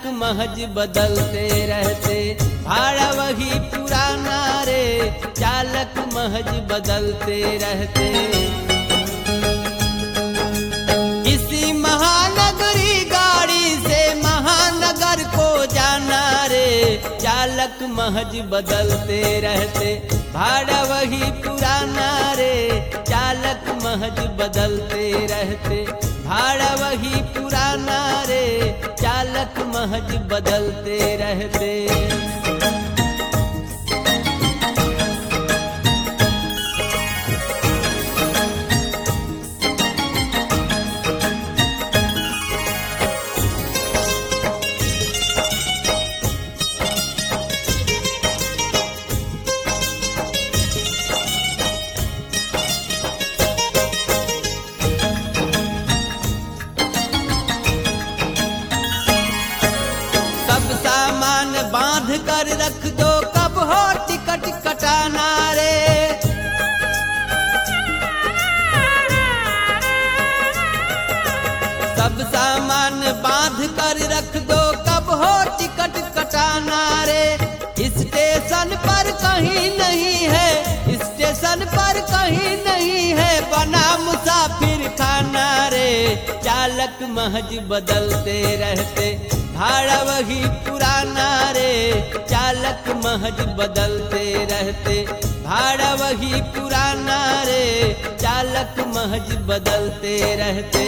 महज बदलते रहते, भाड़ा वही पुराना रे, चालक महज बदलते रहते। किसी महानगरी गाड़ी से महानगर को जाना रे, चालक महज बदलते रहते, भाड़ा वही पुराना रे, चालक महज बदलते रहते, भाड़ा वही पुराना रे, चालक महज बदलते रहते। बांध कर रख दो, कब हो टिकट कटाना रे। सब सामान बांध कर रख दो, कब हो टिकट कटाना रे। स्टेशन पर कहीं नहीं है, स्टेशन पर कहीं नहीं है, बना मुसाफिर खाना रे, चालक महज बदलते रहते, भाड़ा वही पुराना रे, चालक महज बदलते रहते, भाड़ा वही पुराना रे, चालक महज बदलते रहते।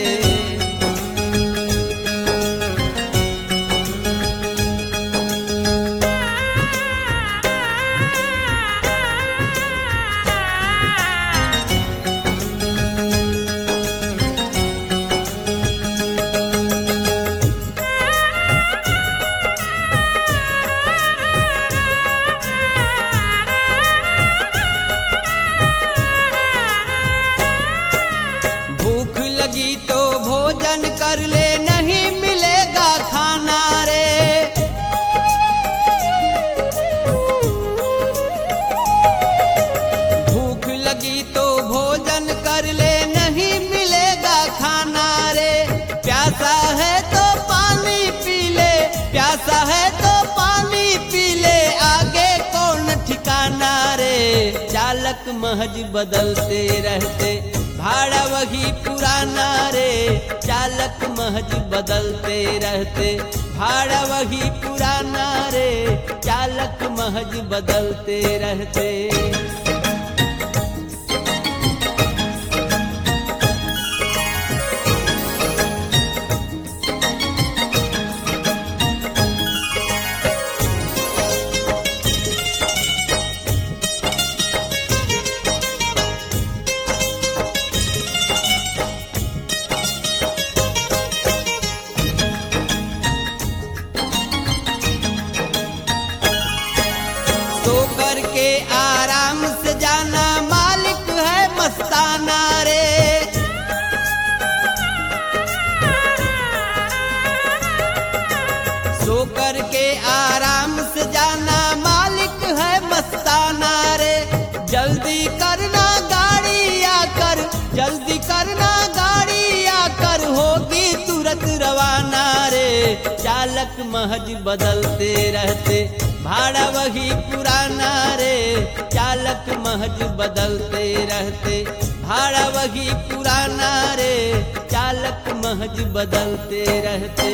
लगी तो भोजन कर ले, नहीं मिलेगा खाना रे। भूख लगी तो भोजन कर ले, नहीं मिलेगा खाना रे। प्यासा है तो पानी पी ले, प्यासा है तो पानी पी ले, आगे कौन ठिकाना रे, चालक महज बदलते रहते, भाड़ा वही पुराना रे, चालक महज बदलते रहते, भाड़ा वही पुराना रे, चालक महज बदलते रहते। करके आराम से जाना, मालिक है मस्ताना रे। सो करके आराम से जाना, मालिक है मस्ताना रे। जल्दी करना गाड़ी आकर, जल्दी करना गाड़ी आकर, होगी तुरंत रवाना रे, चालक महज बदलते रहते, भाड़ा वही पुराना रे, चालक महज बदलते रहते, भाड़ा वही पुराना रे, चालक महज बदलते रहते।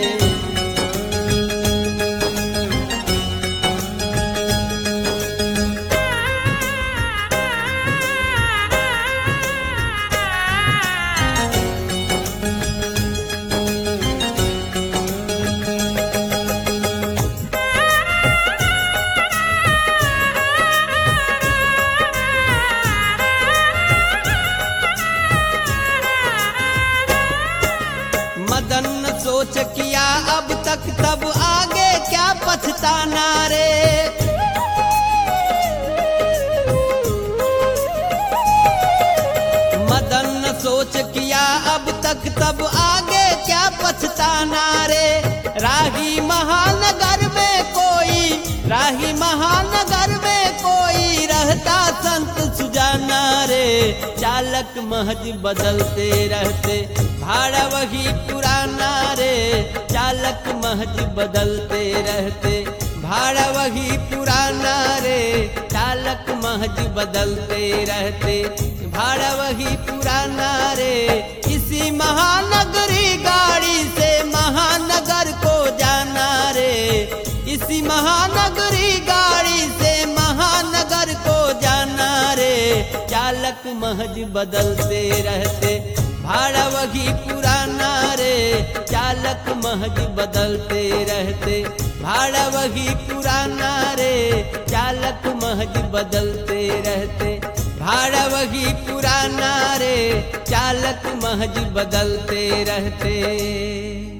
मदन सोच किया अब तक, तब आगे क्या पछताना रे। मदन सोच किया अब तक, तब आगे क्या पछताना रे। राही महानगर में कोई, राही महानगर में कोई रहता संत सुजा जाना रे, चालक महज बदलते रहते। भाड़ा वही पुराना रे, चालक महज बदलते रहते। भाड़ा वही पुराना रे, चालक महज बदलते रहते। भाड़ा वही पुराना रे। इसी महानगरी गाड़ी से महानगर को जाना रे, इसी महानगरी गाड़ी से महानगर को जाना रे, चालक महज बदलते रहते। भाड़ा वही पुराना रे, चालक महज बदलते रहते। भाड़ा वही पुराना रे, चालक महज बदलते रहते। भाड़ा वही पुराना रे, चालक महज बदलते रहते।